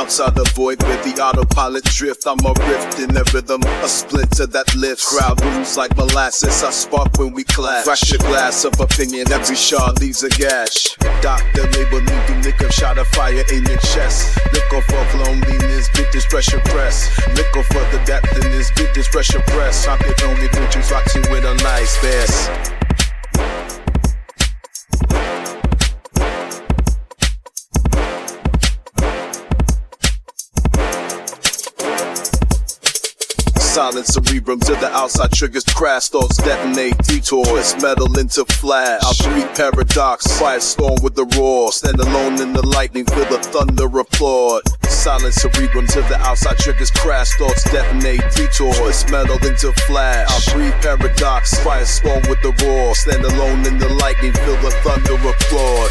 outside the void where the autopilot drift. I'm a rift in the rhythm, a splinter that lifts. Crowd moves like molasses, I spark when we clash. Fracture glass of opinion, every shard leaves a gash. Doctor label me the lick of shot of fire in your chest. Look off of loneliness, get this pressure press. Look off of the depth in this, get this pressure press. I can only put you boxing with a nice bass. Silent cerebrum to the outside triggers crash, thoughts detonate, detours, metal into flash. I'll breathe paradox, quiet storm with the roar. Stand alone in the lightning, feel the thunder applaud. Silent cerebrum to the outside triggers crash, thoughts detonate, detours, metal into flash. I'll breathe paradox, quiet storm with the roar. Stand alone in the lightning, feel the thunder applaud.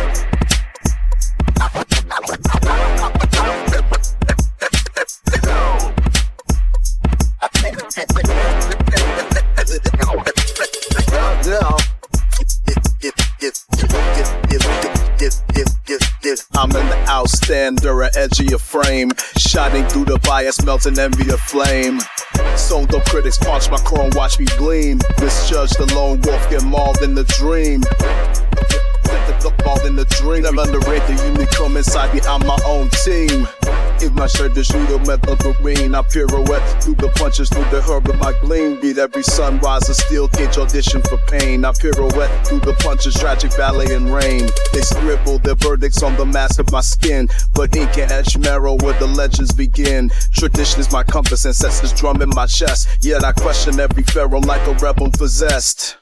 I'm an outstander, an edge of your frame, shining through the bias, melting envy of flame. Sold up critics, punch my chrome, watch me gleam. Misjudge the lone wolf, get mauled in the dream. Mauled in the dream. Never underrate the unique come inside me, I'm my own team. If my shirt is shoot a metal green, I pirouette through the punches, through the herb of my gleam. Beat every sunrise, a steel cage audition for pain. I pirouette through the punches, tragic ballet and rain. They scribble their verdicts on the mask of my skin, but ink can etch marrow where the legends begin. Tradition is my compass, ancestors drum in my chest. Yet I question every pharaoh like a rebel possessed.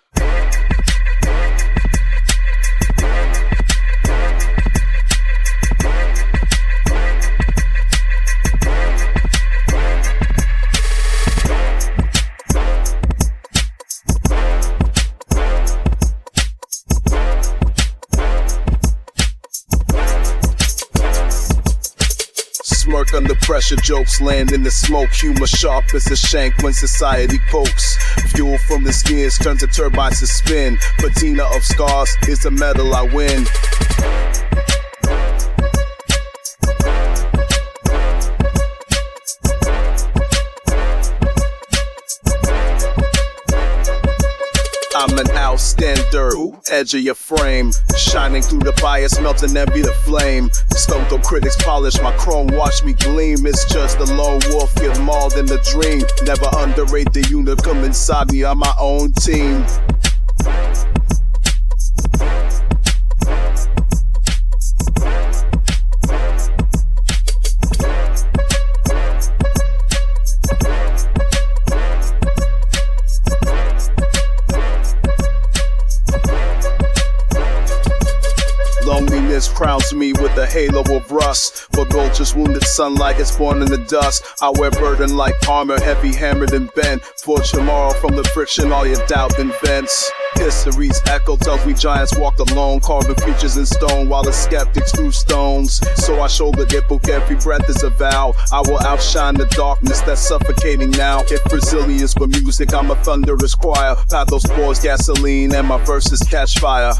Smirk under pressure, jokes land in the smoke. Humor sharp as a shank when society pokes. Fuel from the skins turns to turbines to spin. Patina of scars is the medal I win. I'm an outstander, edge of your frame, shining through the bias, melting envy the flame. Stoned up critics polish my chrome, watch me gleam. It's just the lone wolf, get mauled in the dream. Never underrate the unit, come inside me, I'm my own team. Loneliness crowns me with a halo of rust, but gold just wounded sunlight is born in the dust. I wear burden like armor, heavy hammered and bent. For tomorrow from the friction all your doubt invents. History's echo tells me giants walked alone, carving features in stone while the skeptics threw stones. So I shoulder their book, every breath is a vow. I will outshine the darkness that's suffocating now. If Brazilians were music, I'm a thunderous choir. Pathos pours gasoline and my verses catch fire.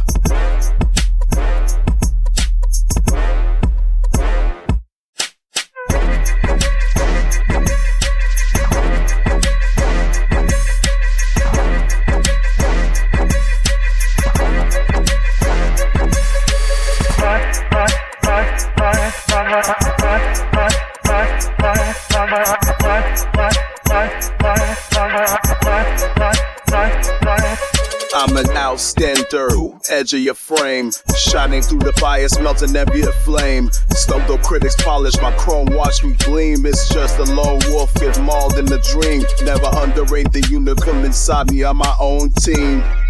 I'm an outstander, edge of your frame, shining through the bias, melting envy of flame. Stoned up critics polish my chrome, watch me gleam. It's just a lone wolf, get mauled in the dream. Never underrate the unit, come inside me, I'm my own team.